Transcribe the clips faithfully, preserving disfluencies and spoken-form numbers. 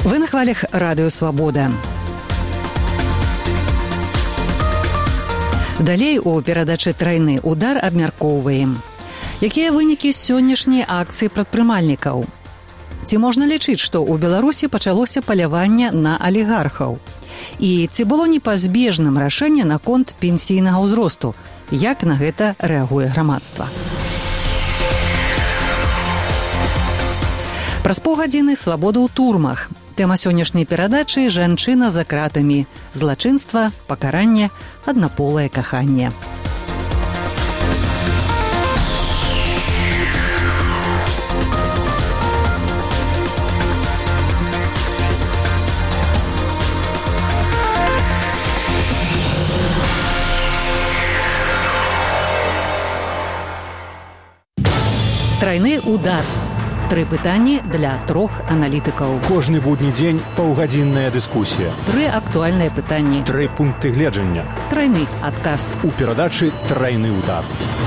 Вы на хвалях радыё Свабода. Далей у перадачы «Трайны удар» абмяркоўваем. Якія вынікі сённяшняй акцыі прадпрымальнікаў? Ці можна лічыць, што ў Беларусі пачалося паляванне на алігархаў? І ці было непазбежным рашэнне наконт пенсійнага ўзросту? Як на гэта рэагуе грамадства? Праз паўгадзіны свабода ў турмах. Тэма сённяшняй перадачы – жанчына за кратамі. Злачынства, пакаранне, аднаполае каханне. Трайны удар. Тры пытанні для трох аналітыкаў. Кожны будні дзень паўгадзінная дыскусія. Тры актуальныя пытанні. Тры пункты гледжання. Трайны адказ. У перадачы «Трайны удар».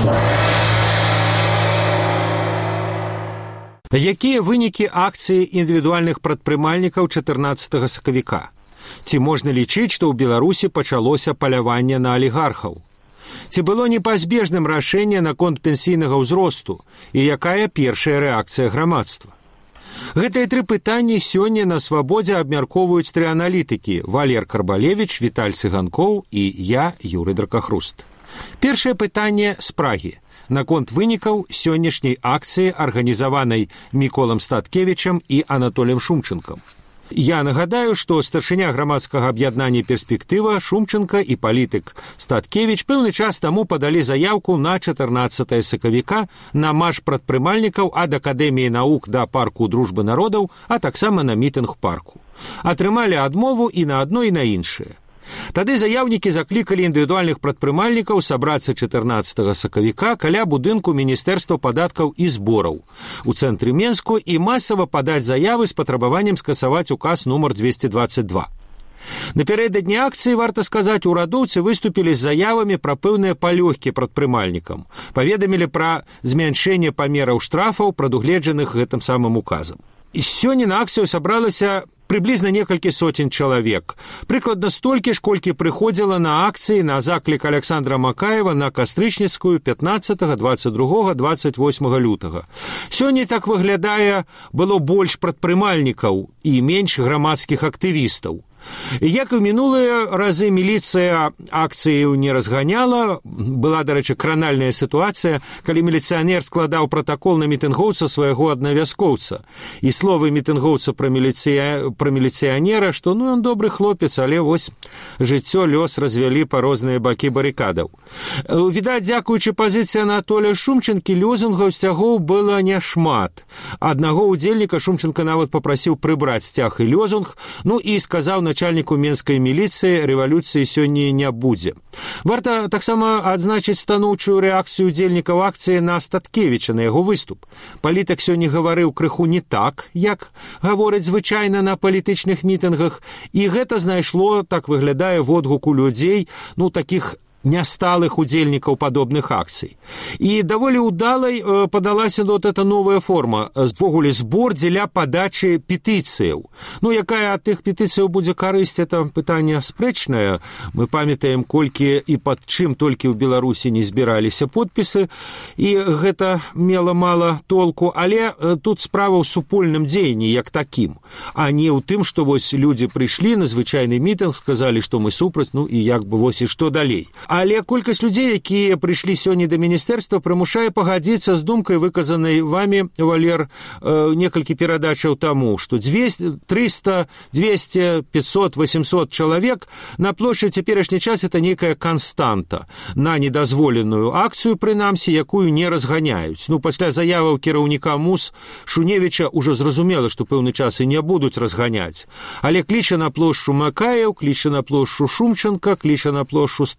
Якія вынікі акцыі індывідуальных прадпрымальнікаў чатырнаццатага сакавіка? Ці можна лічыць, што ў Беларусі пачалося паляванне на алігархаў? Ці было непазбежным рашэнне наконт пенсійнага ўзросту і якая першая рэакцыя грамадства? Гэтыя тры пытанні сёння на свабодзе абмяркоўваюць тры аналітыкі – Валер Карбалевіч, Віталь Цыганкоў і я, Юрый Дракахруст. Першае пытанне з Прагі наконт вынікаў сённяшняй акцыі, арганізаванай Міколам Статкевічам і Анатоліем Шумчэнкам. Я нагадаю, што старшыня грамадскага аб'яднання «Перспектыва» Шумчэнка і палітык Статкевіч пэўны час таму падалі заяўку на чатырнаццатае сакавіка на марш прадпрымальнікаў ад Акадэміі навук да парку дружбы народаў, а таксама на мітынг парку. Атрымалі адмову і на адно, і на іншае. Тады заяўнікі заклікалі індывідуальных прадпрымальнікаў сабрацца чатырнаццатага сакавіка каля будынку Міністэрства падаткаў і збораў у цэнтры Менску і масава падаць заявы з патрабаваннем скасаваць указ нумар двести двадцать два. Напярэдадні акцыі, варта сказаць, урадоўцы выступілі з заявамі пра пэўныя палёгкі прадпрымальнікам, паведамілі пра змяншэнне памераў штрафаў, прадугледжаных гэтым самым указам. І сёння на акцыю сабралася прыблізна некалькі соцень чалавек. Прыкладна столькі ж, колькі прыходзіла на акцыі на заклік Аляксандра Макаева на Кастрычніцкую пятнаццатага, двадцать другога, двадцать восьмага лютага. Сёння, так выглядае, было больш прадпрымальнікаў і менш грамадскіх актывістаў. Як і мінулыя разы, міліцыя акцыю не разганяла. Была, дарэчы, кранальная сітуацыя, калі міліцыянер складаў пратакол на мітынгоўца свайго аднавяскоўца. І словы мітынгоўца пра, міліцыя... пра міліцыянера, што ну ён добры хлопец, але вось жыццё, лёс развялі па розныя бакі барыкадаў. Відаць, дзякуючы пазіцыі Анатолія Шумчэнкі, лёзунгаў сцягоў было няшмат. Аднаго ўдзельніка Шумчэнка нават папрасіў прыбраць сцяг і лёзунг, ну і сказаў на начальніку менскай міліцыі, рэвалюцыі сёння не будзе. Варта таксама адзначыць станоўчую рэакцыю удзельнікаў акцыі на Статкевіча, на яго выступ. Палітык сёння гаварыў крыху не так, як гавораць звычайна на палітычных мітынгах, і гэта знайшло, так выглядае, водгуку людзей, ну, такіх нясталых удзельнікаў падобных акцый. І даволі ўдалай э, падалася вот эта новая форма, звогуле збор дзеля падачы петыцыяў. Ну, якая ад тых петыцыяў будзе карысць, это пытанне спрэчнае. Мы памятаем, колькі і пад чым толькі ў Беларусі не збіраліся подпісы, і гэта мела мала толку, але э, тут справа ў супольным дзеянні як такім, а не ў тым, што вось людзі прыйшлі на звычайны мітынг, сказалі, што мы супраць, ну і як бы вось і што далей. Але колькасць людзей, якія прыйшлі сёння да міністэрства, прымушае пагадзіцца з думкай, выказанай вамі, Валер, э, некалькі перадачаў таму, што триста, двести, пятьсот, восемьсот чалавек на плошчы ў цяперашні час это нейкая канстанта на недазволеную акцыю, прынамсі, якую не разганяюць. Ну, пасля заяваў кіраўніка МУС Шуневіча ўжо зразумела, што пэўны час і не будуць разганяць. Але кліча на плошчу Макаеў, кліча на плошчу Шумчэнка, кліча на плошчу Статкевіча,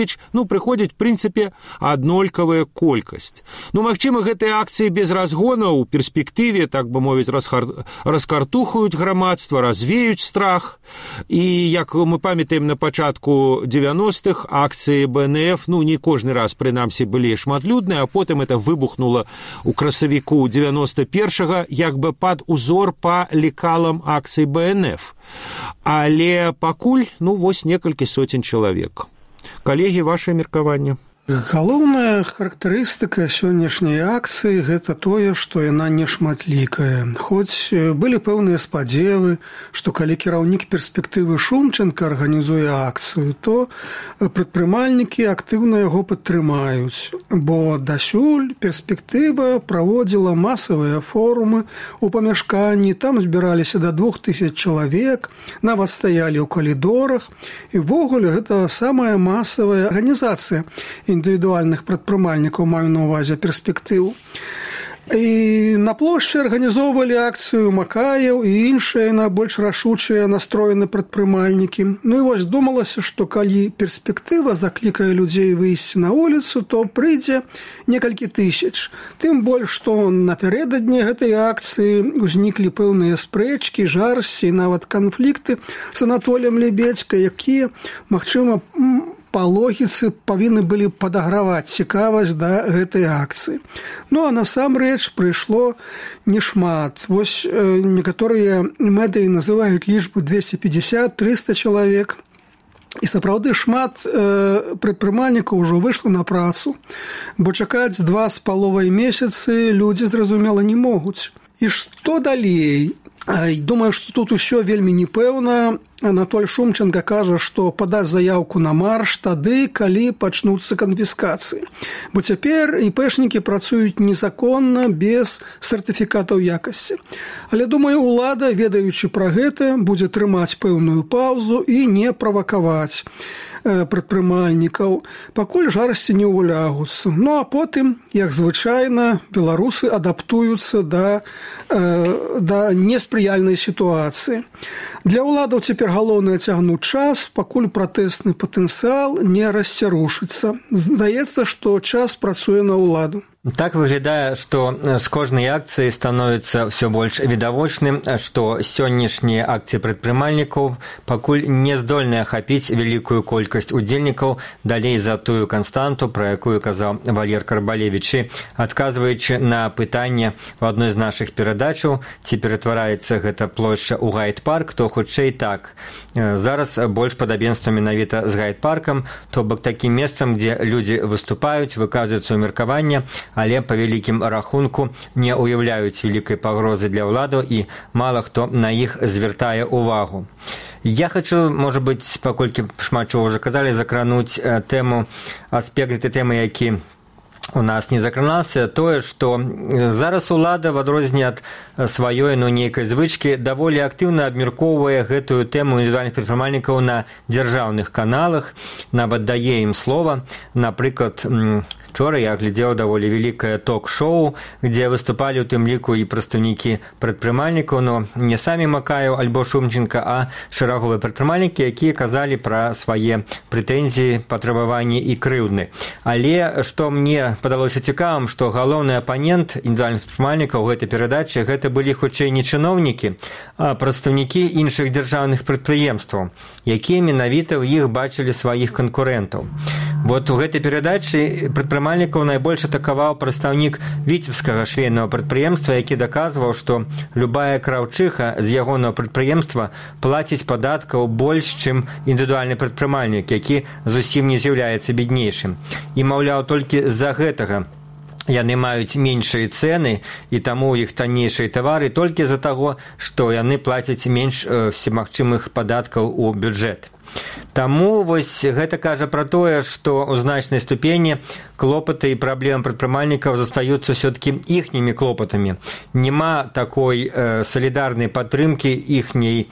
Карбалевіч, ну, прыходзіць, в прынцыпе, аднолькавая колькасць. Ну, магчыма, гэтыя акцыі без разгона ў перспектыве, так бы мовіць, расхар... раскартухаюць грамадства, развеюць страх. І, як мы памятаем, на пачатку дзевяностых акцыі бэ эн эф, ну, не кожны раз, прынамсі, былі шматлюдныя, а потым это выбухнула ў красавіку дзевяноста першага, як бы пад узор па лекалам акцый бэ эн эф. Але пакуль, ну, вось некалькі соцень чалавек. Калегі, вашае меркаванне? Галоўная характарыстыка сённяшняй акцыі – гэта тое, што яна не шматлікая. Хоць былі пэўныя спадзевы, што калі кіраўнік перспектывы Шумченка арганізуе акцыю, то прадпрымальнікі актыўна яго падтрымаюць, бо дасюль перспектыва праводзіла масавыя форумы ў памяшканні, там збіраліся да двух тысяч чалавек, нават стаялі ў калідорах, і ввогуле гэта самая масавая арганізацыя індывідуальных прадпрымальнікаў, маю на ўвазе перспектыву. І на плошчы арганізоўвалі акцыю Макаеў і іншыя найбольш рашучыя настроены прадпрымальнікі. Ну і вось думалася, што калі перспектыва заклікае людзей выйсці на вуліцу, то прыйдзе некалькі тысяч. Тым больш, што напярэдадні гэтай акцыі ўзніклі пэўныя спрэчкі, жарсці і нават канфлікты з Анатоліем Лебедзька, якія, магчыма, па логіцы павінны былі падаграваць цікавасць да гэтай акцыі. Ну, а насамрэч прыйшло нешмат. Вось э, некаторыя медыі называюць лічбу двести пятьдесят - триста чалавек. І сапраўды шмат э, прадпрымальнікаў ужо выйшла на працу, бо чакаць два з паловай месяцы людзі, зразумела, не могуць. І што далей? Думаю, што тут усё вельмі непэўна. Анатоль Шумченка кажа, што падаць заяўку на марш тады, калі пачнуцца канфіскацыі. Бо цяпер іпэшнікі працуюць незаконна, без сертыфікатаў якасці. Але, думаю, улада, ведаючы пра гэта, будзе трымаць пэўную паўзу і не правакаваць прадпрымальнікаў, пакуль жарсці не ўлягуцца. Ну, а потым, як звычайна, беларусы адаптуюцца да, да неспрыяльнай сітуацыі. Для ўладаў цяпер галоўнае цягнуць час, пакуль пратэсны патэнцыял не расцярушыцца. Здаецца, што час працуе на ўладу. Так выглядае, што з кожнай акцыі становіцца ўсё больш відавочным, што сённяшнія акцыі прадпрымальнікаў пакуль не здольны ахапіць вялікую колькасць удзельнікаў далей за тую канстанту, пра якую казаў Валер Карбалевіч. Адказваючы на пытанне ў адной з нашых перадачаў, ці ператвараецца гэта плошча ў гайд-парк, то хутчэй так. Зараз больш падабенства менавіта з гайд-паркам, то бок такім месцам, дзе людзі выступаюць, выказваюць сваё меркаванне, але па вялікім рахунку не ўяўляюць вялікай пагрозы для ўладаў і мала хто на іх звяртае ўвагу. Я хочу, можа быць, паколькі шмат чого ўжо казалі, закрануць тэму, аспект гэтай тэмы, які у нас не закранаўся, тое, што зараз улада, в адрозненне ад сваёй, ну, нейкай звычкі, даволі актыўна абмяркоўвае гэтую тэму індывідуальных прадпрымальнікаў на дзяржаўных каналах, нават дае ім слова. Напрыклад, вчора я глядзеў даволі вялікае ток-шоу, дзе выступалі ў тым ліку і прадстаўнікі прадпрымальнікаў, но не самі Макаеў альбо Шумченка, а шэраговыя прадпрымальнікі, якія казалі пра свае прэтэнзіі, патрабаванні і крыўдны. Але што мне падалося цікавым, што галоўны апанент індывідуальных прадпрымальнікаў у гэтай перадачы гэта былі хутчэй не чыноўнікі, а прадстаўнікі іншых дзяржаўных прадпрыемстваў, якія менавіта ў іх бачылі сваіх канкурэнтаў. Вот у гэтай перадачы прадпрымальнікаў найбольш атакаваў прадстаўнік віцебскага швейнага прадпрыемства, які даказваў, што любая краўчыха з ягонага прадпрыемства плаціць падаткаў больш, чым індывідуальны прадпрымальнік, які зусім не з'яўляецца беднейшым. І, маўляў, толькі з-за гэтага яны маюць меншыя цэны, і таму ў іх таннейшыя тавары толькі з-за таго, што яны плацяць менш всемагчымых падаткаў у бюджэт. Таму вось гэта кажа пра тое, што ў значнай ступені клопаты і праблемы прадпрымальнікаў застаюцца ўсё-такі іхнімі клопатамі. Няма такой э, салідарнай падтрымкі іхняй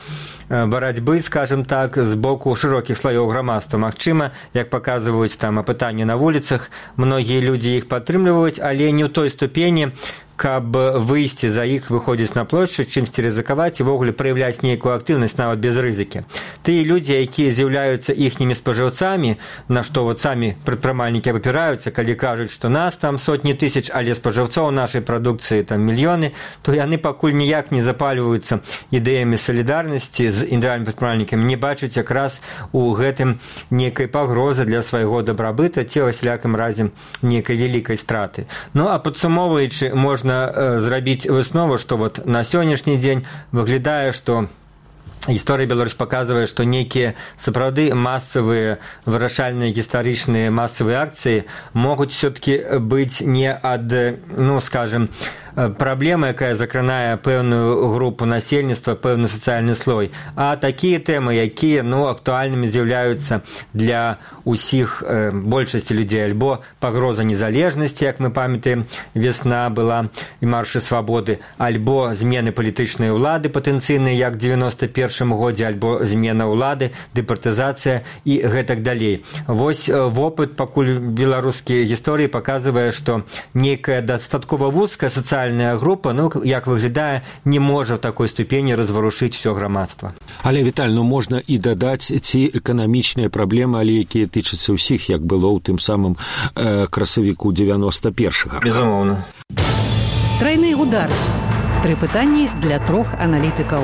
барацьбы, скажем так, з боку шырокіх слаёў грамадства. Магчыма, як паказваюць там апытанні на вуліцах, многія людзі іх падтрымліваюць, але не ў той ступені, каб выйсці за іх, выходзіць на плошчу, чымсьці рызыкаваць і ввогуле праяўляць нейкую актыўнасць нават без рызыкі. Тыя людзі, якія з'яўляюцца іхнімі спажыўцамі, на што вот самі прадпрымальнікі абапіраюцца, калі кажуць, што нас там сотні тысяч, але спажыўцоў нашай прадукцыі там мільёны, то яны пакуль ніяк не запальваюцца ідэямі салідарнасці з індывідуальнымі прадпрымальнікамі, не бачаць якраз у гэтым нейкай пагрозы для свайго дабрабыта ці ўсялякім разе нейкай вялікай страты. Ну, а падсумоўваючы, можна зрабіць выснову, што вот на сённяшні дзень выглядае, што гісторыя Беларусь паказвае, што нейкія сапраўды масавыя вырашальныя гістарычныя масавыя акцыі могуць все-таки быць не ад, ну, скажем, праблема, якая закранае пэўную групу насельніцтва, пэўны сацыяльны слой, а такія тэмы, якія, ну, актуальнымі з'яўляюцца для ўсіх э, большасці людзей, альбо пагроза незалежнасці, як мы памятаем, весна была і маршы свабоды, альбо змены палітычнай улады патэнцыйныя, як в девяносто першым годзе, альбо змена ўлады, дэпартызацыя і гэтак далей. Вось вопыт пакуль беларускія гісторыі паказвае, што нейкая дастаткова вузкая сацыяльная група, ну, як выглядае, не можа в такой ступені разварушыць усё грамадства. Але, Віталь, ну, можна і дадаць ці эканамічныя праблемы, але якія тычацца ўсіх, як было ў тым самым э, красавіку девяносто першага. Безумоўна. Трайны удар. Тры пытанні для трох аналітыкаў.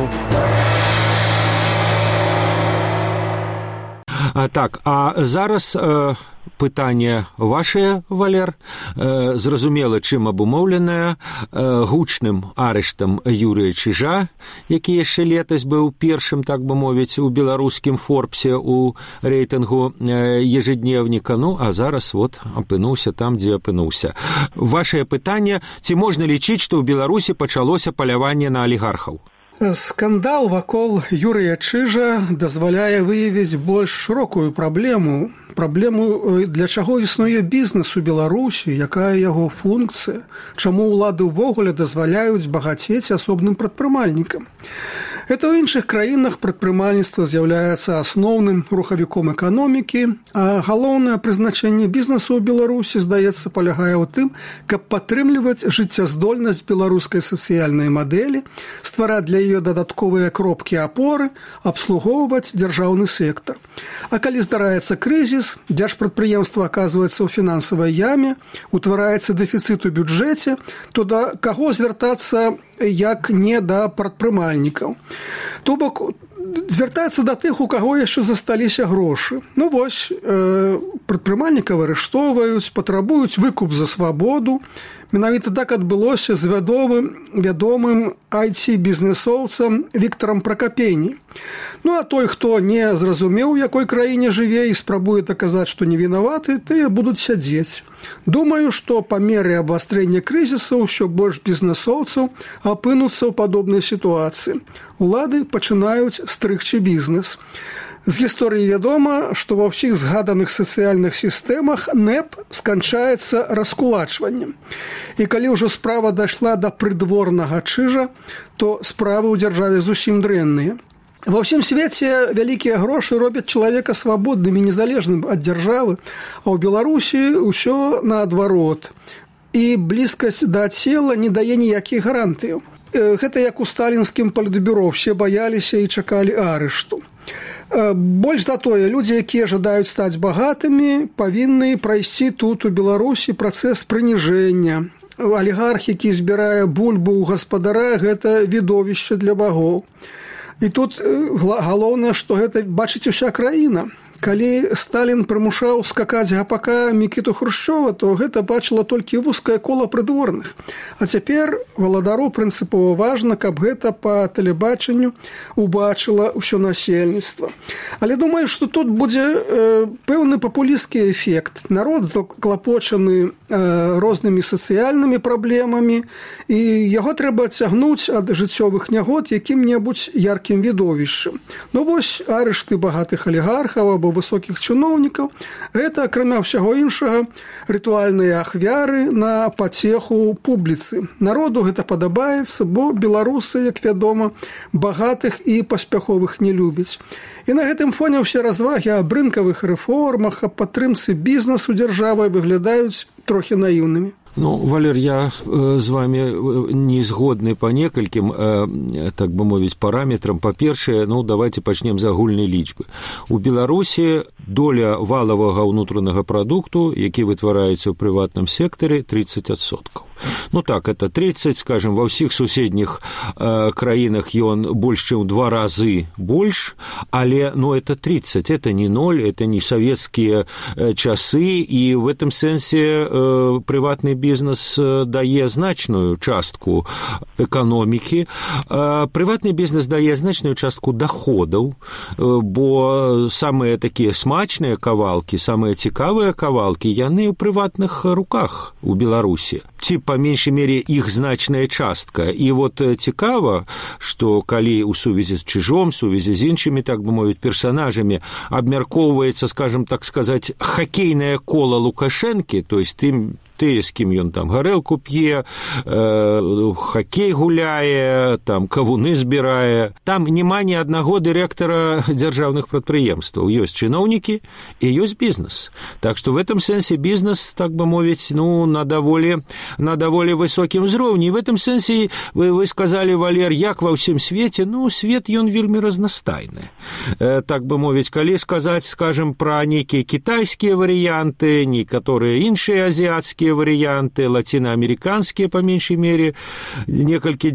А, так, а зараз э, пытанне ваше, Валер, э, зразумела, чым абумоўленае э, гучным арыштам Юрыя Чижа, які яшчэ летась быў першым, так бы мовіць, у беларускім Форбсе у рэйтынгу э, ежедневніка, ну, а зараз вот апынуўся там, дзе апынуўся. Вашае пытанне, ці можна лічыць, што ў Беларусі пачалося паляванне на алігархаў? Скандал вакол Юрыя Чижа дазваляе выявіць больш шырокую праблему, праблему, для чаго існуе бізнес у Беларусі, якая яго функцыя, чаму ўлады ўвогуле дазваляюць багацець асобным прадпрымальнікам. Это ў іншых краінах прадпрымальніцтва з'яўляецца асноўным рухавіком эканомікі, а галоўнае прызначэнне бізнесу ў Беларусі, здаецца, палягае ў тым, каб падтрымліваць жыццяздольнасць беларускай сацыяльнай мадэлі, ствараць для яе дадатковыя кропкі апоры, абслугоўваць дзяржаўны сектар. А калі здараецца крызіс, дзяржпрадпрыемства аказваецца ў фінансавай яме, утвараецца дэфіцыт у бюджэце, то да каго звяртацца, як не да прадпрымальнікаў. То бок, звяртаецца да тых, у каго яшчэ засталіся грошы. Ну вось, э, прадпрымальнікаў арыштоўваюць, патрабуюць выкуп за свабоду. Менавіта так адбылося з вядомым, вядомым ай ти-бізнесоўцам Віктарам Пракапеній. Ну, а той, хто не зразумеў, у якой краіне жыве і спрабуе даказаць, што не вінаваты, тыя будуць сядзець. Думаю, што па меры абвастрэння крызісу ўсё больш бізнесоўцаў апынуцца ў падобнай сітуацыі. Улады пачынаюць стрыгчы бізнес. З гісторыі вядома, што ва ўсіх згаданых сацыяльных сістэмах нэп сканчаецца раскулачваннем. І калі ўжо справа дайшла да прыдворнага Чижа, то справы ў дзяржаве зусім дрэнныя. Ва ўсім свеце вялікія грошы робяць чалавека свабодным і незалежным ад дзяржавы, а ў Беларусі ўсё наадварот. І блізкасць да цела не дае ніякіх гарантыяў. Гэта як у сталінскім палітбюро, все баяліся і чакалі арышту. Больш за тое, людзі, якія жадаюць стаць багатымі, павінны прайсці тут у Беларусі працэс прыніжэння. Алігарх, які збірае бульбу ў гаспадара, гэта відовішча для багоў. І тут галоўнае, што гэта бачыць уся краіна. Калі Сталін прымушаў скакаць гапака Мікіту Хрушчова, то гэта бачыла толькі вузкае кола прыдворных. А цяпер валадару прынцыпова важна, каб гэта па тэлебачанню убачыла ўсё насельніцтва. Але думаю, што тут будзе э, пэўны папулісцкі эфект. Народ заклапочаны э, рознымі сацыяльнымі праблемамі, і яго трэба адцягнуць ад жыццёвых нягод якім-небудзь яркім відовішчам. Ну вось арышты багатых алігархаў або або высокіх чыноўнікаў. Гэта, акрамя ўсяго іншага, рытуальныя ахвяры на пацеху публіцы. Народу гэта падабаецца, бо беларусы, як вядома, багатых і паспяховых не любяць. І на гэтым фоне ўсе развагі аб рынкавых рэформах, аб падтрымцы бізнесу дзяржавай выглядаюць трохі наіўнымі. Ну, Валер, я э, з вами не згодны по некалькім, э, так бы мовіць, параметрам. Па-першае, ну, давайте пачнем з агульнай лічбы. У Беларусі доля валавага ўнутранага прадукту, які вытвараецца ў прыватным сектары, тридцать адсоткаў. Ну так, это тридцать, скажем, во ўсіх суседніх э, краінах ён больш, чым два разы больш, але, ну, это тридцать, это не ноль, это не советские э, часы, і в этом сэнсе э, прыватны бізнес э, дае значную частку эканомікі. Э, прыватны бізнес дае значную частку доходаў, э, бо самыя такія смачныя кавалкі, самыя цікавыя кавалкі, яны ў прыватных руках у Беларусі. Ці, по меншай мере, іх значная частка. І вот цікава, што калі ў сувязі з Чыжом, сувязі з іншымі, так бы мовіць, персонажамі абмяркоўваецца, скажем так сказаць, хакейнае кола Лукашэнкі, то есть тым, тыя, з кім ён там гарэлку п'е, э, хакей гуляе, там кавуны збірае. Там няма ні аднаго дырэктара дзяржаўных прадпрыемстваў. Ёсць чыноўнікі і ёсць бізнес. Так што в этом сэнсе бізнес, так бы мовіць, ну, на даволі, на даволі высокім узроўні. В этом сэнсе вы, вы сказали, Валер, як ва ўсім свеце? Ну, свет ён вельмі разнастайны. Э, так бы мовіць, калі сказаць, скажем, пра нейкія кітайскія варыянты, некаторыя іншыя азіяцкія варианты, латиноамериканские, по меньшей мере, некалькі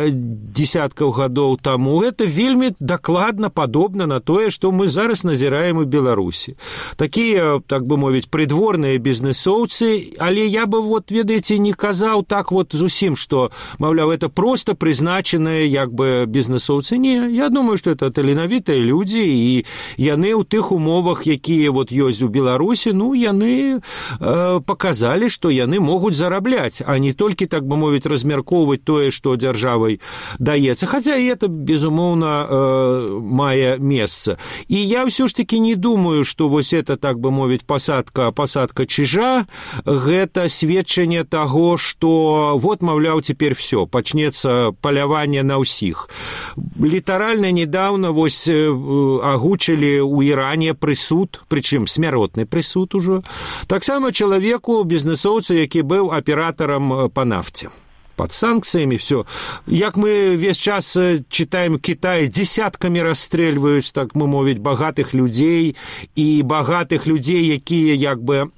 десяткаў гадоў таму. Это вельмі дакладна падобна на тое, што мы зараз назіраем у Беларусі. Такія, так бы мовіць, прыдворныя бізнесоўцы, але я бы, вот, ведаеце, не казаў так вот зусім, што, маўляў, это просто прызначаныя, як бы, бізнесоўцы. Не, я думаю, што это таленавітыя людзі, і яны ў тых умовах, якія вот ёсць у Беларусі, ну, яны э, показалі, што яны могуць зарабляць, а не толькі, так бы мовіць, размяркоўваць тое, што дзяржавай даецца. Хаця і это, безумоўна, э, мае месца. І я ўсё ж такі не думаю, што вось это, так бы мовіць, пасадка, пасадка Чыжа, гэта сведчанне таго, што вот, маўляў, цяпер всё, пачнецца паляванне на ўсіх. Літаральна недавно вось агучылі ў Іране прысуд, прычым смяротны прысуд ужо, таксама чалавеку, бізнесоўцу, які быў аператарам па нафце. Под санкциями все. Як мы весь час читаем, Китай десятками расстрельваюць, так мы мовіць, багатых людзей, і багатых людзей, якія як бы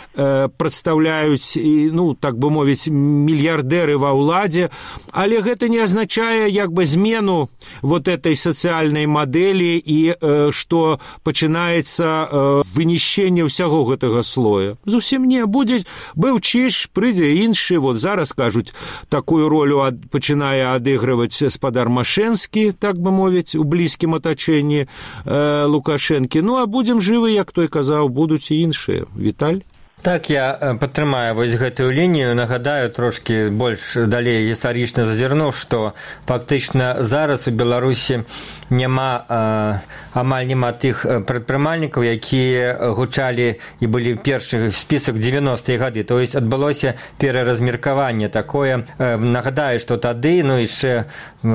прадстаўляюць, ну, так бы мовіць, мільярдэры ва ўладзе, але гэта не азначае як бы змену вот этой сацыяльнай мадэлі і што пачынаецца вынішчэнне ўсяго гэтага слоя. Зусім не. Будзе, быў Чыж, прыйдзе іншы, вот зараз, кажуць, такую ролю ад, пачынае адыгрываць спадар Машэнскі, так бы мовіць, у блізкім атачэнні э, Лукашэнкі. Ну, а будзем жывы, як той казаў, будуць і іншыя. Віталь? Так, я падтрымаю вось гэтую лінію, нагадаю трошкі больш далей гістарычна зазірнуў, што фактычна зараз у Беларусі няма, а, амаль няма тых прадпрымальнікаў, якія гучалі і былі першых в спісак дзевяностыя гады, то есть адбылося пераразмеркаванне такое. Нагадаю, што тады, ну, яшчэ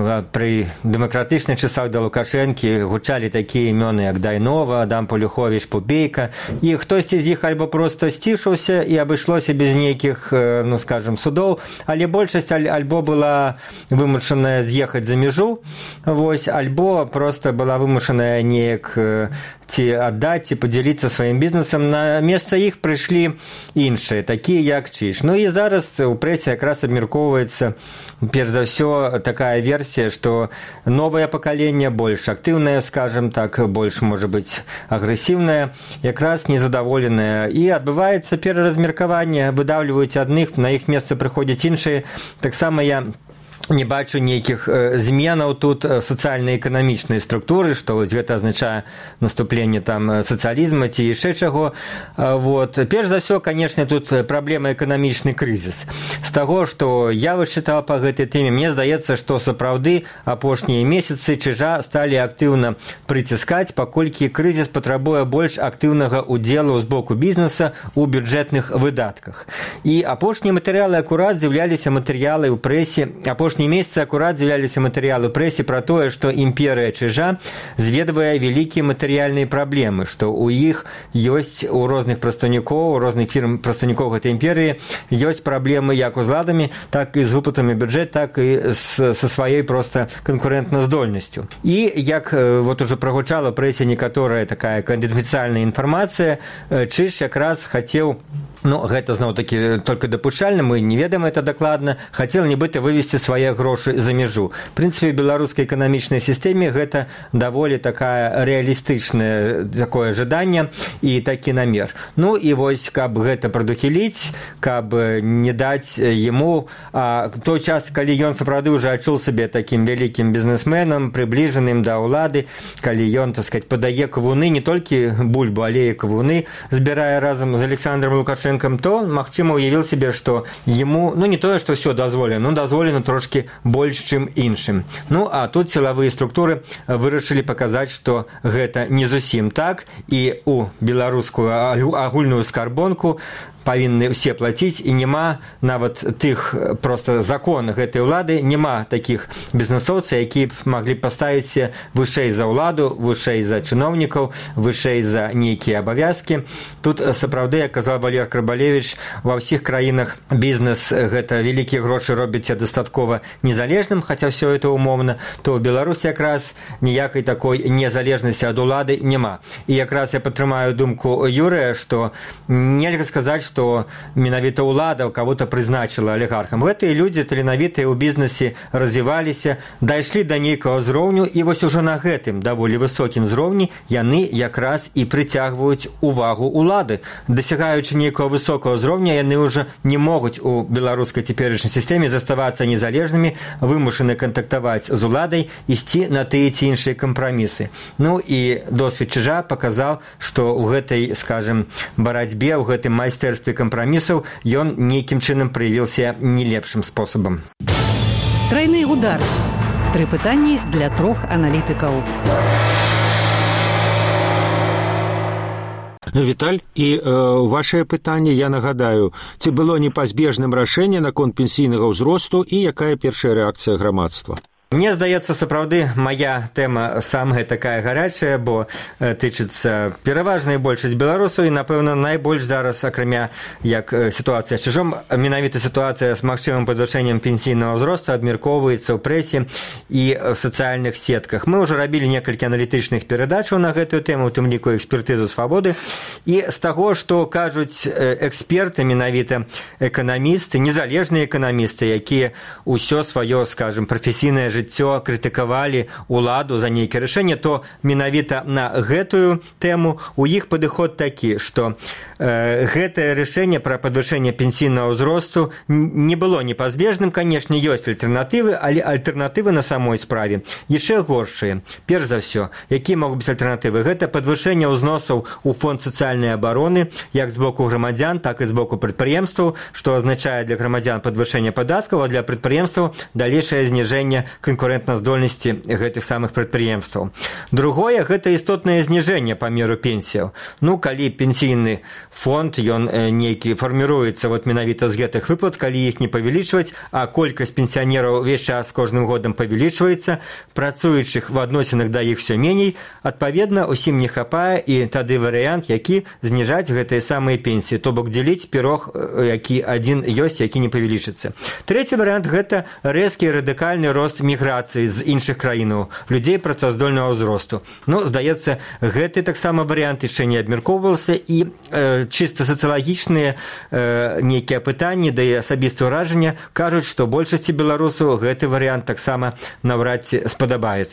пры дэмакратычных часах да Лукашэнкі гучалі такія імёны, як Дайнова, Адам Палюховіч, Пупейка, і хтосьці з іх альбо проста сцішаўся і абышлося без нейкіх, ну, скажем, судоў, але большасць альбо была вымушаная з'ехаць за мяжу, вось, альбо просто была вымушаная неяк ці аддаць, ці падзяліцца сваім бізнесам. На месца іх прыйшлі іншыя, такія як Чыж. Ну і зараз у прэсе якраз абмяркоўваецца, перш за ўсё, такая версія, што новае пакаленне больш актыўнае, скажем так, больш, можа быць, агрэсіўнае, якраз незадаволенае, і адбываецца пераразмеркаванне, выдаўліваюць адных, на іх месца прыходзяць іншыя. Таксама я не бачу нейкіх зменаў тут сацыяльна-эканамічнай структуры, што вось гэта азначае наступленне там сацыялізма ці яшчэ чаго. Вот. Перш за ўсё, канешне, тут праблема эканамічны крызіс. З таго, што я вычытаў па гэтай тэме, мне здаецца, што сапраўды апошнія месяцы чыжа сталі актыўна прыціскаць, паколькі крызіс патрабуе больш актыўнага ўдзелу з боку бізнеса ў бюджэтных выдатках. І апошнія матэрыялы акурат з'яўляліся матэрыялы ў прэсе, апошнія месяцы акурат з'яўляліся матэрыялы ў прэсе пра тое, што імперыя чыжа зведвае вялікія матэрыяльныя праблемы, што ў іх ёсць у розных прадстаўнікоў, у розных фірм прадстаўнікоў гэтай імперыі ёсць праблемы як з уладамі, так і з выплатамі бюджэт, так і з, са сваёй проста канкурэнтназдольнасцю. І як вот уже прагучала прэсе некаторая такая канфідэнцыяльная інфармацыя, Чыж якраз хацеў, ну, гэта зноў-такі толькі дапушчальна, мы не ведаем это дакладна, хацеў нібыта вывесці свае грошы за мяжу. В прынцыпе, в беларускай эканамічнай сістэме гэта даволі такая рэалістычнае такое жаданне і такі намер. Ну і вось, каб гэта прадухіліць, каб не даць яму а, той час, калі ён сапраўды ўжо адчуў сабе такім вялікім бізнесменам, прыбліжаным да ўлады, калі ён, так сказаць, падае кавуны, не толькі бульбу, але і кавуны збірае разам з Александром Лукашенком, то, магчыма, уявіў себе, што яму, ну, не тое, што ўсё дазволена, ну, дазволена трошкі больш, чым іншым. Ну, а тут сілавыя структуры вырашылі паказаць, што гэта не зусім так, і ў беларускую агульную скарбонку павінны ўсе плаціць, і няма нават тых проста закон гэтай улады, няма такіх бізнесоўцаў, якія б маглі паставіць вышэй за ўладу, вышэй за чыноўнікаў, вышэй за нейкія абавязкі. Тут сапраўды, як казаў Валер Карбалевіч, ва ўсіх краінах бізнес гэта вялікія грошы робіць дастаткова незалежным, хаця ўсё это умоўна, то ў Беларусі якраз ніякай такой незалежнасці ад улады няма. І якраз я падтрымаю думку Юрыя, што нельга сказаць, што што менавіта ўлада кого-то прызначыла алігархам. Гэтыя людзі таленавітыя ў бізнесе развіваліся, дайшлі да нейкага ўзроўню, і вось ужо на гэтым даволі высокім ўзроўні яны якраз і прыцягваюць увагу ўлады. Дасягаючы нейкага высокага ўзроўня, яны ўжо не могуць у беларускай цяперашняй сістэме заставацца незалежнымі, вымушаны кантактаваць з уладай, ісці на тыя ці іншыя кампрамісы. Ну і досвед Чыжа паказаў, што ў гэтай, скажем, барацьбе, ў гэтым майстэрстве кампрамісаў ён нейкім чынам праявіўся не лепшым спосабам. Трайны удар. Тры пытанні для трох аналітыкаў. Віталь, і э, вашае пытанне, я нагадаю, ці было непазбежным рашэнне наконт пенсійнага ўзросту і якая першая рэакцыя грамадства? Мне здаецца, сапраўды, моя тэма самая такая гарячая, бо тычыцца пераважная большасць беларусаў і, напэўна, найбольш зараз, акрамя як сітуацыя з Чыжом, менавіта сітуацыя з магчымым падвышэннем пенсійнага ўзросту абмяркоўваецца ў прэсе і в сацыяльных сетках. Мы ўжо рабілі некалькі аналітычных перадачаў на гэтую тэму, у тым ліку экспертызу свабоды, і з таго, што кажуць эксперты, менавіта эканамісты, незалежныя эканамісты, якія ўсё сваё, скажем, прафесійнае жыццё крытыкавалі ўладу за нейкае рашэнне, то менавіта на гэтую тэму у іх падыход такі, што э, гэтае рашэнне пра падвышэнне пенсійнага ўзросту не было непазбежным, канешне, ёсць альтэрнатывы, але альтэрнатывы на самой справе яшчэ горшыя. Перш за ўсё, якія могуць быць альтэрнатывы? Гэта падвышэнне ўзносаў у фонд сацыяльнай абароны, як з боку грамадзян, так і з боку прадпрыемстваў, што азначае для грамадзян падвышэнне падаткаў, а для прадпрыемстваў далейшае зніжэнне канкурэнтназдольнасці гэтых самых прадпрыемстваў. Другое, гэта істотнае зніжэнне памеру пенсіяў. Ну, калі пенсійны фонд, ён нейкі фарміруецца вот менавіта з гэтых выплат, калі іх не павялічваць, а колькасць пенсіянераў увесь час кожным годам павялічваецца, працуючых в адносінах да іх все меней, адпаведна, усім не хапае, і тады варыянт, які зніжаць гэтыя самыя пенсіі, то бок дзеліць пірог, які адзін ёсць, які не павялічыцца. Трэці варыянт, гэта рэзкі радыкальны рост міграцыі з іншых краінаў, людзей працаздольнага ўзросту. Ну, здаецца, гэты таксама варыянт яшчэ не абмяркоўваўся, і э, чыста сацыялагічныя э, нейкія пытанні, да і асабістае ўражанне кажуць, што большасці беларусаў гэты варыянт таксама наўрад ці спадабаецца.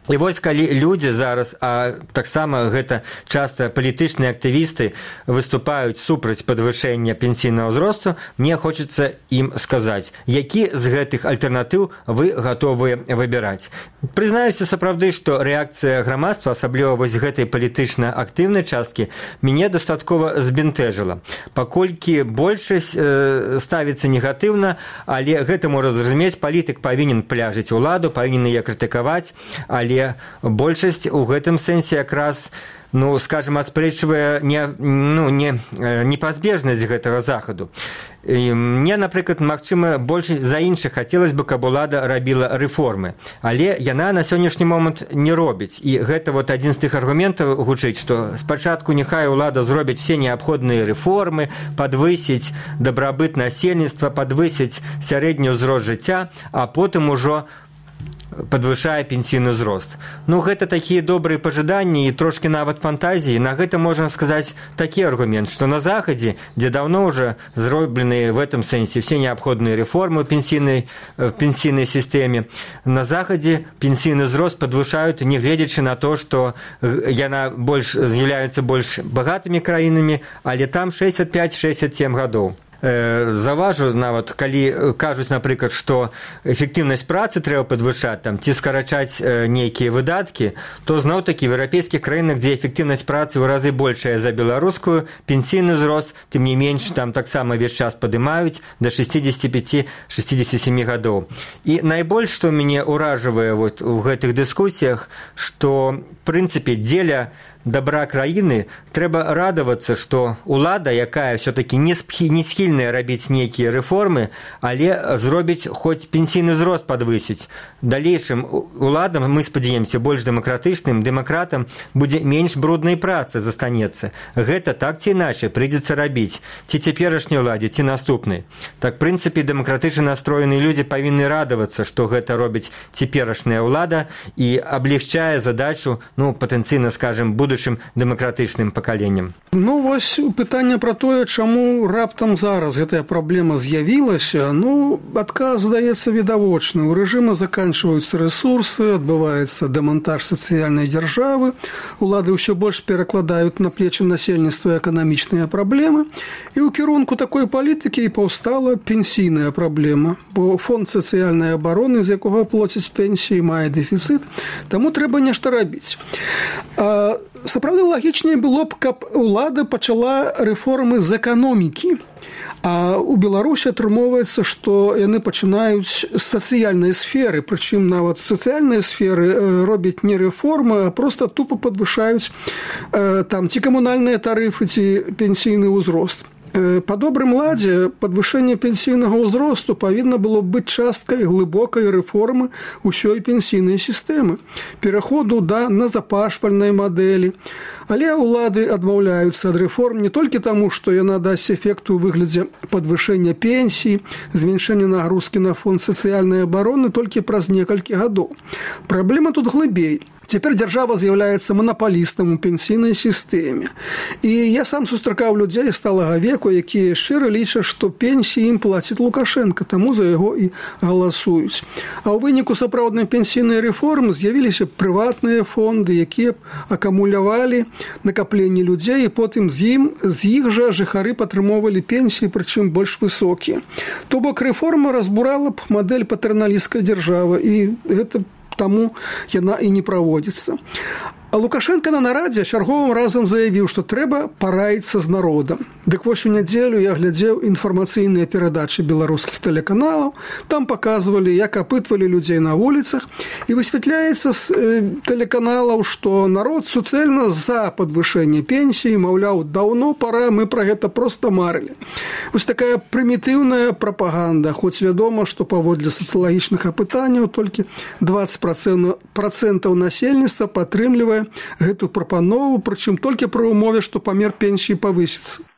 І вось калі людзі зараз, а таксама гэта часта палітычныя актывісты выступаюць супраць падвышэння пенсійнага ўзросту, мне хочацца ім сказаць, які з гэтых альтэрнатыў вы гатовыя выбіраць. Прызнаюся сапраўды, што рэакцыя грамадства, асабліва вось гэтай палітычна актыўнай часткі, мяне дастаткова збянтэжыла. Паколькі большасць э, ставіцца негатыўна, але гэта можа зразумець, палітык павінен пляжыць уладу, павінен яе крытыкаваць, але большасць у гэтым сэнсе якраз, ну, скажем, аспрэчвае не, ну, не, непазбежнасць гэтага захаду. І мне, напрыклад, магчыма, больш за іншых хацелось бы, каб улада рабіла рэформы. Але яна на сённяшні момант не робіць. І гэта вот адзін з тых аргументаў гучыць, што спачатку няхай улада зробіць все неабходныя рэформы, падвысіць дабрабыт насельніцтва, падвысіць сярэдні ўзрост жыцця, а потым ужо падвышае пенсійны ўзрост. Ну, гэта такія добрыя пажаданні і трошкі нават фантазіі. На гэта можна сказаць такі аргумент, што на Захадзе, дзе даўно ўжо зроблены в этом сэнсе все неабходныя рэформы ў пенсійнай, в пенсійнай сістэме, на Захадзе пенсійны ўзрост падвышаюць, нягледзячы на то, што яна больш з'яўляецца больш багатымі краінамі, але там шэсцьдзесят пяць - шэсцьдесят сем гадоў. Заважу нават, калі кажуць, напрыклад, што эфектыўнасць працы трэба падвышаць там, ці скарачаць нейкія выдаткі, то зноў-такі в еўрапейскіх краінах, дзе эфектыўнасць працы ў разы большая за беларускую, пенсійны ўзрост, тым не менш, там таксама ўвесь час падымаюць да шэсцьдзесят пяць - шэсцьдесят сем гадоў. І найбольш, што мяне ўражвае вот у гэтых дыскусіях, што, в прынцыпе, дзеля добра краіны трэба радавацца, што улада, якая все-таки не схільная рабіць нейкія рэформы, але зробіць хоць пенсійны ўзрост падвысіць. Далейшым уладам, мы спадзяемся, больш дэмакратычным, дэмакратам будзе менш бруднай працы застанецца. Гэта так ці іначай прыйдзецца рабіць, ці цяперашняй уладзе, ці наступнай. Так, в прынцыпе, дэмакратычна настроеныя людзі павінны радавацца, што гэта робіць цяперашняя ўлада і аблегчае задачу, ну, патэнцыйна, скажем, буду дэмакратычным пакаленнем. Ну, вось пытанне пра тое, чаму раптам зараз гэтая праблема з'явілася, ну, адказ здаецца відавочны. У рэжыма заканчваюцца рэсурсы, адбываецца дэмантаж сацыяльнай дзяржавы, улады ўсё больш перакладаюць на плечы насельніцтва эканамічныя праблемы, і ў кірунку такой палітыкі і паўстала пенсійная праблема, бо фонд сацыяльнай абароны, з якога плоцяць пенсіі, мае дэфіцыт, таму трэба нешта рабіць. А сапраўды лагічней было б, каб улада пачала рэформы з эканомікі. А ў Беларусі атрымоўваецца, што яны пачынаюць з сацыяльнай сферы, прычым нават сацыяльныя сферы робяць не рэформы, а проста тупа падвышаюць там ці камунальныя тарыфы, ці пенсійны ўзрост. Па добрым ладзе падвышэнне пенсійнага ўзросту павінна было быць часткай глыбокай рэформы ўсёй пенсійнай сістэмы, пераходу да назапашвальнай мадэлі. Але ўлады адмаўляюцца ад рэформ не толькі таму, што яна дасць эфект у выглядзе падвышэння пенсій, зменшэння нагрузкі на фонд сацыяльнай абароны толькі праз некалькі гадоў. Праблема тут глыбей. Цяпер дзяржава з'яўляецца манапалістам у пенсійнай сістэме. І я сам сустракаў людзей сталага веку, якія шчыра лічаць, што пенсіі ім плаціць Лукашенко, таму за яго і галасуюць. А ў выніку сапраўднай пенсійнай рэформы з'явіліся прыватныя фонды, якія б акумулявалі накапленні людзей, і потым з ім з іх жа жыхары падтрымоўвалі пенсіі, прычым больш высокія. То бок рэформа разбурала б мадэль патэрналісцкай дзяржавы, і гэта таму яна і не праводзіцца. А Лукашенко на нарадзе чарговым разам заявіў, што трэба параіцца з народам. Дык вось у нядзелю я глядзеў інфармацыйныя перадачы беларускіх тэлеканалаў, там паказвалі, як апытвалі людзей на вуліцах, і высвятляецца з тэлеканалаў, што народ суцэльна за падвышэнне пенсіі, маўляў, даўно пара, мы пра гэта проста марылі. Вось такая прымітыўная прапаганда, хоць вядома, што паводле сацыялагічных апытанняў толькі дваццаць працэнтаў насельніцтва падтрымлівае гэту прапанову, прычым толькі пры ўмове, што памер пенсіі павысіцца.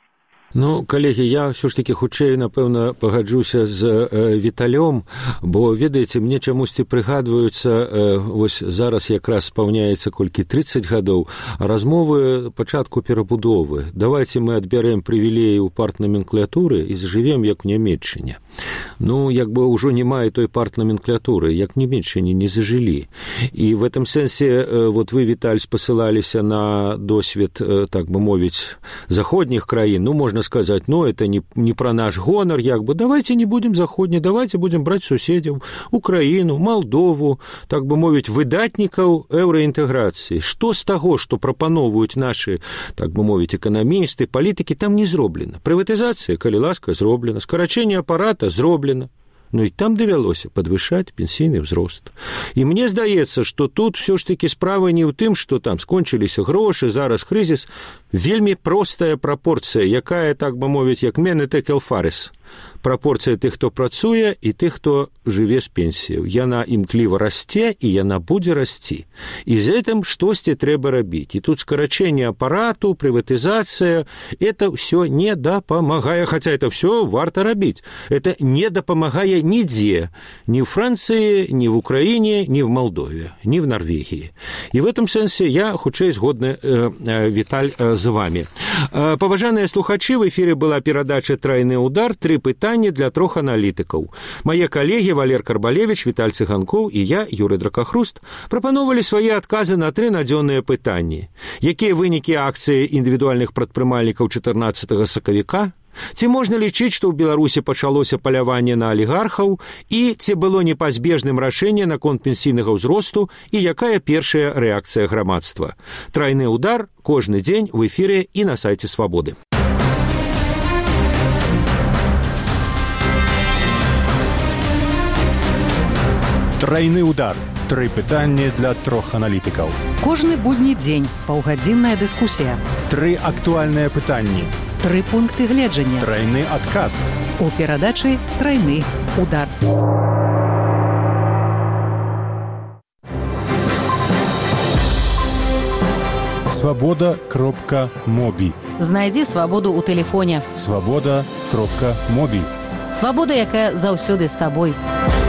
Ну, калегі, я ўсё ж такі хутчэй, напэўна, пагаджуся з э, Віталём, бо, ведаеце, мне чамусьці прыгадваюцца, э, вось зараз якраз спаўняецца колькі трыццаць гадоў, размовы пачатку перабудовы. Давайце мы адбярэм прывілеі ў партнаменклатуры і зжывем, як у Нямецчыне. Ну, як бы ўжо не мае той партнаменклатуры, як в Нямецчыне не зажылі. І в этом сэнсе, э, вот вы, Віталь, спасылаліся на досвед, э, так бы мовіць, заходніх краін. Ну, можна сказать, ну, это не, не про наш гонор, як бы, давайте не будем заходні, давайте будем брать суседзяў, Украіну, Молдову, так бы мовіць, выдатнікаў еўраінтэграцыі. Што з таго, што прапановваюць нашы, так бы мовіць, эканамісты, палітыкі, там не зроблена. Прыватызацыя, калі ласка, зроблена. Скарачэнне апарата зроблена. Ну і там давялося падвышаць пенсійны ўзрост. І мне здаецца, што тут ўсё ж такі справа не ў тым, што там скончыліся грошы, зараз крызіс. Вельмі простая прапорцыя, якая, так бы мовіць, як мене текел фарес. Прапорцыя тых, хто працуе, і тых, хто жыве з пенсіяў. Яна імкліва расце, і яна будзе расці. І з гэтым штосьці трэба рабіць. І тут скарачэнне апарату, прыватызацыя, это ўсё не дапамагае, хаця это ўсё варта рабіць. Это не дапамагае нідзе, ні ў Францыі, ні в Украіне, ні в Молдове, ні в Норвегії. І в этом сэнсе я хутчэй згодны, э, э, Віталь, э, з вами. Э, паважаныя слухачы, в эфире была перадача «Трайны удар», тры пытанні для трох аналітыкаў. Мае калегі Валер Карбалевич, Віталь Цыганкоў і я, Юрый Дракахруст, прапановалі свае адказы на тры надзённыя пытанні. Якія вынікі акцыі індывідуальных прадпрымальнікаў чатырнаццатага сакавіка? Ці можна лічыць, што ў Беларусі пачалося паляванне на алігархаў, і ці было непазбежным рашэнне наконт пенсійнага ўзросту, і якая першая рэакцыя грамадства? Трайны удар кожны дзень в эфіры і на сайце Свабоды. Трайны удар. Тры пытанні для трох аналітыкаў. Кожны будні дзень паўгадзінная дыскусія. Тры актуальныя пытанні. Тры пункты гледжання. Трайны адказ. У перадачы «Трайны удар». Свабода кропка мобі. Знайдзі свабоду ў тэлефоне. Свабода кропка мобі. Свабода, якая заўсёды з табой.